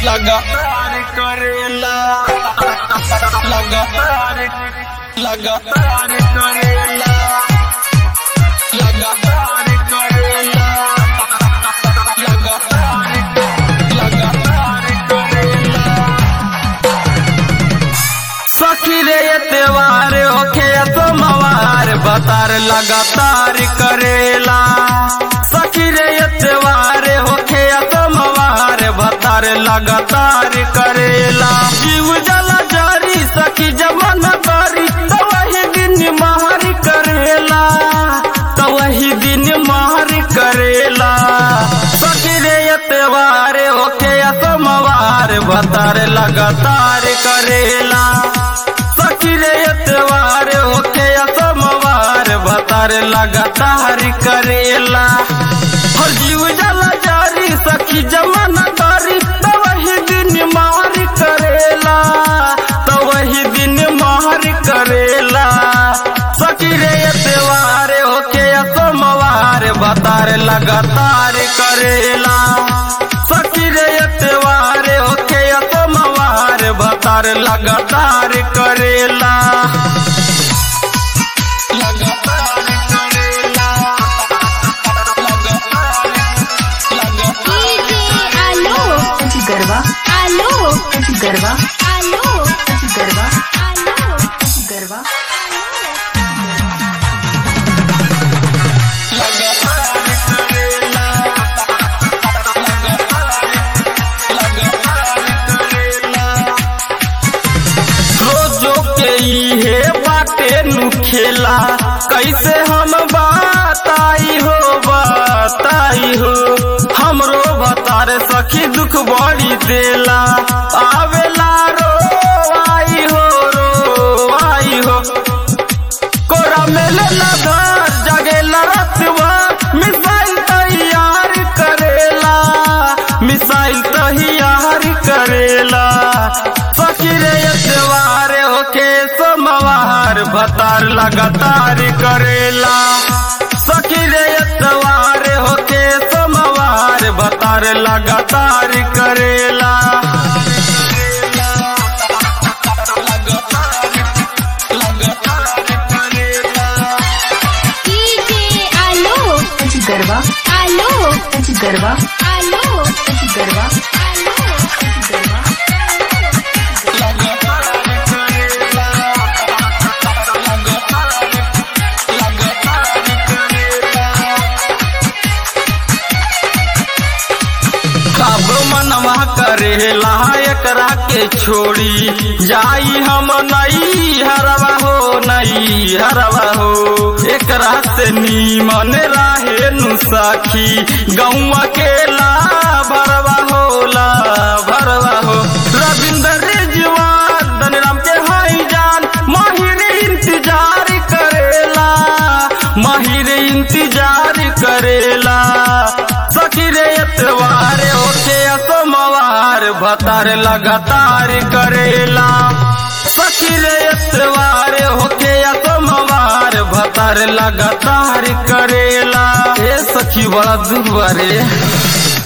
लगातार करेला लगातार लगातार करेला लगातार करेला लगातार लगातार करेला। सखी रे ये त्योहार होखे सोमवार बतार लगातार करेला। सखी रे ये त्योहार होखे सोमवार बतार लगातार करेला। जीव जला जारी सखी जमाना करी तो वही दिन महर करेला तो वही दिन महर करेला। सखी रे ये त्योहार होखे सोमवार बतार लगातार करेला। सखी रे ये त्योहार होखे सोमवार बतार लगातार करेला। हर जीव जला जारी सखी जमाना करी तो वही दिन मार करेला तो वही दिन मार करेला। सखी रे ये त्योहार होके सोमवार बतार लगातार करेला। सखी रे ये त्योहार होके सोमवार बतार लगातार करेला लगातार करेला गरबा गरबा गरबा गरबा रोजो के इहे बाटे नु खेला कैसे हम बताई हो हमरो बतार सखी दुख बड़ी देला आवेला रो आई हो कोरा मेले घर जगेला रतवा मिसाइल तैयार करेला। सखी रे ये त्योहार होके सोमवार बतार लगातार करेला। सखी रे ये त्योहार होके सोमवार बतार लगातार करेला गरबा गरबा गरबा गरबा सब मनवा करेला एकरा के छोड़ी जाई हम नई हरवा हो एकरा से नीमन राहे नु सखी गौवा के ला भरवा हो रविंद्र रिजवान धनराम के हाई जान माहिर इंतजार करेला। सखी रे त्योहार होके सोमवार बतार लगातार करेला। सखी रे त्योहार होके सोमवार बतार लगातार करेला। ए सखी बड़ा दुख बारे।